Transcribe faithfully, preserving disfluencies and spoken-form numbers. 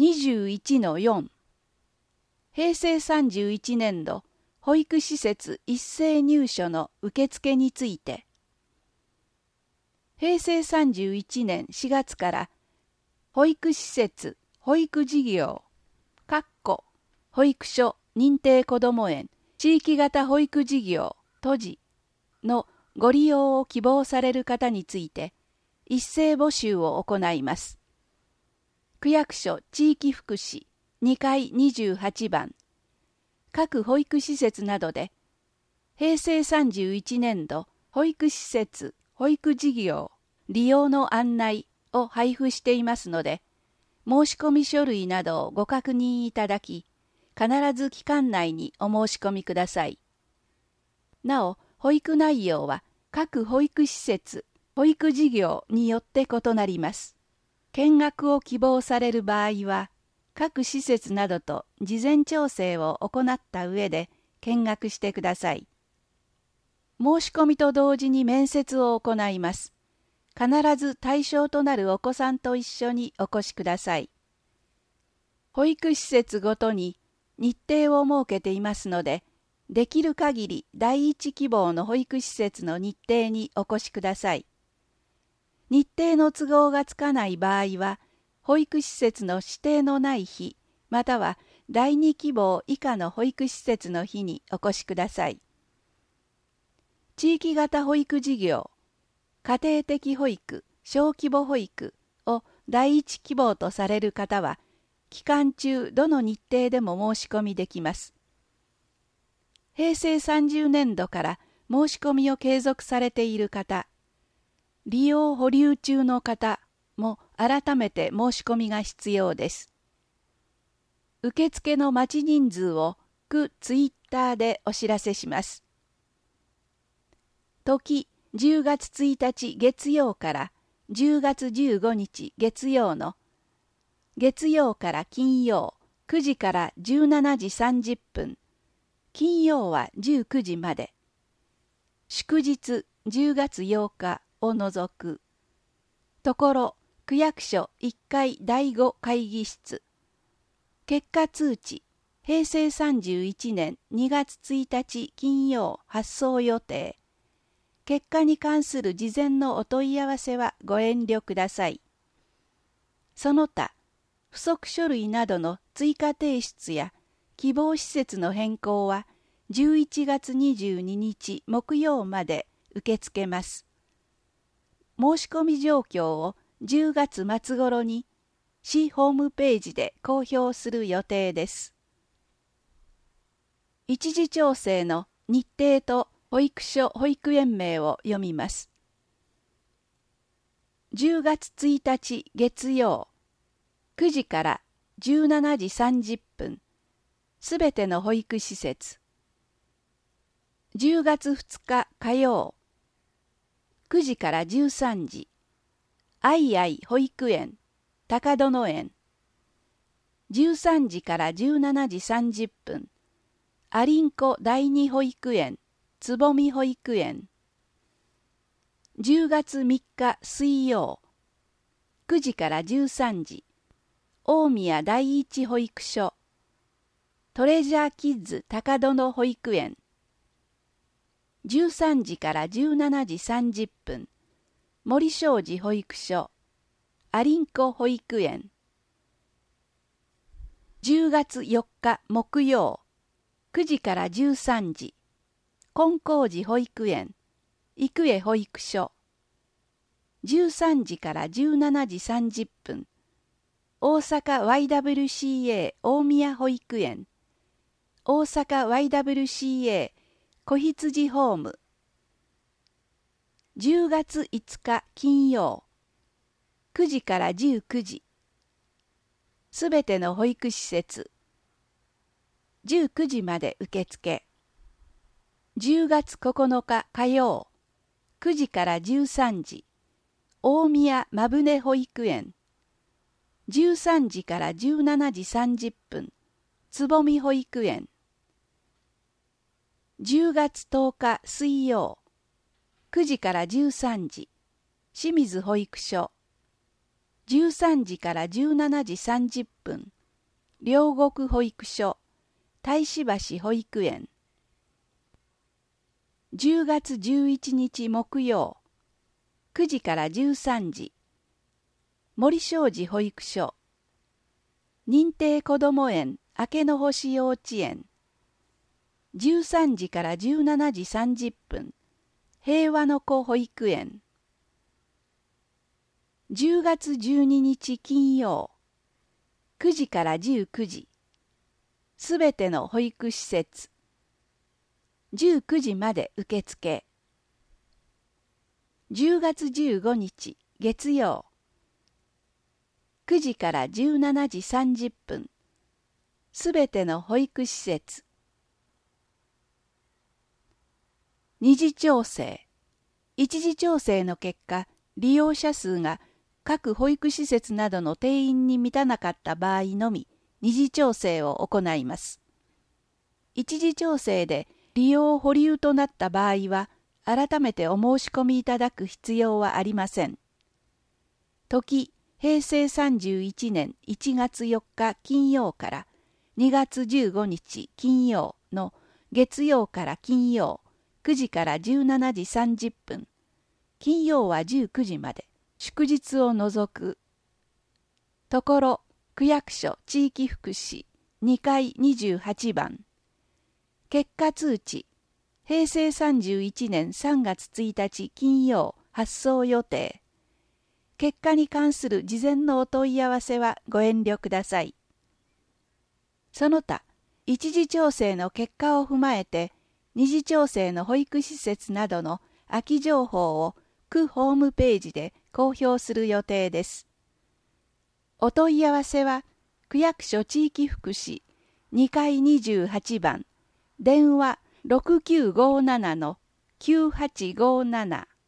にじゅういちのよん 平成さんじゅういちねんど保育施設一斉入所の受付について、平成さんじゅういちねんしがつから保育施設保育事業保育所認定こども園地域型保育事業都事のご利用を希望される方について一斉募集を行います。区役所地域福祉にかいにじゅうはちばん、各保育施設などで平成さんじゅういちねんど保育施設保育事業利用の案内を配布していますので、申し込み書類などをご確認いただき、必ず期間内にお申し込みください。なお、保育内容は各保育施設、保育事業によって異なります。見学を希望される場合は、各施設などと事前調整を行った上で見学してください。申し込みと同時に面接を行います。必ず対象となるお子さんと一緒にお越しください。保育施設ごとに日程を設けていますので、できる限り第一希望の保育施設の日程にお越しください。日程の都合がつかない場合は、保育施設の指定のない日、または第二希望以下の保育施設の日にお越しください。地域型保育事業、家庭的保育、小規模保育を第一希望とされる方は、期間中どの日程でも申し込みできます。平成さんじゅうねんどから申し込みを継続されている方、利用保留中の方も改めて申し込みが必要です。受付の待ち人数を区ツイッターでお知らせします。時じゅうがつついたち月曜からじゅうがつじゅうごにち月曜の月曜から金曜くじからじゅうしちじさんじゅっぷん、金曜はじゅうくじまで、祝日じゅうがつようかを除く。ところ区役所いっかいだいご会議室。結果通知、平成さんじゅういちねんにがつついたち金曜発送予定。結果に関する事前のお問い合わせはご遠慮ください。その他、附則書類などの追加提出や希望施設の変更はじゅういちがつにじゅうににち木曜まで受け付けます。申し込み状況をじゅうがつまつ頃に市ホームページで公表する予定です。一時調整の日程と保育所保育園名を読みます。じゅうがつついたち月曜くじからじゅうしちじさんじゅっぷん、すべての保育施設。じゅうがつふつか火曜くじからじゅうさんじ、あいあい保育園高殿園。じゅうさんじからじゅうしちじさんじゅっぷん、ありんこ第二保育園つぼみ保育園。じゅうがつみっか水曜くじからじゅうさんじ、大宮第一保育所トレジャーキッズ高殿保育園。じゅうさんじからじゅうしちじさんじゅっぷん、森正寺保育所ありんこ保育園。じゅうがつよっか木曜くじからじゅうさんじ、金光寺保育園育江保育所。じゅうさんじからじゅうしちじさんじゅっぷん、大阪 ワイダブリューシーエー 大宮保育園大阪 ワイダブリューシーエー 子羊ホーム。じゅうがついつか金曜くじからじゅうくじ、すべての保育施設じゅうくじまで受付。じゅうがつここのか火曜くじからじゅうさんじ、大宮まぶね保育園。じゅうさんじからじゅうしちじさんじゅっぷん、つぼみ保育園。じゅうがつとおか水曜くじからじゅうさんじ、清水保育所。じゅうさんじからじゅうしちじさんじゅっぷん、 両国保育所、大師橋保育園。じゅうがつじゅういちにち木曜、くじからじゅうさんじ、森正寺保育所、認定こども園明けの星幼稚園、じゅうさんじからじゅうしちじさんじゅっぷん、平和の子保育園。じゅうがつじゅうににち金曜、くじからじゅうくじ、すべての保育施設、じゅうくじまで受付。じゅうがつじゅうごにち月曜、くじからじゅうしちじさんじゅっぷん、すべての保育施設。二次調整。一次調整の結果、利用者数が各保育施設などの定員に満たなかった場合のみ、二次調整を行います。一次調整で利用保留となった場合は、改めてお申し込みいただく必要はありません。時、へいせいさんじゅういちねんいちがつよっか金曜からにがつじゅうごにち金曜の月曜から金曜くじからじゅうしちじさんじゅっぷん、金曜はじゅうくじまで、祝日を除く。ところ、区役所地域福祉にかいにじゅうはちばん。結果通知、へいせいさんじゅういちねんさんがつついたち金曜発送予定。結果に関する事前のお問い合わせはご遠慮ください。その他、一次調整の結果を踏まえて、二次調整の保育施設などの空き情報を区ホームページで公表する予定です。お問い合わせは、区役所地域福祉にかいにじゅうはちばん、電話ろくきゅうごななのきゅうはちごなな。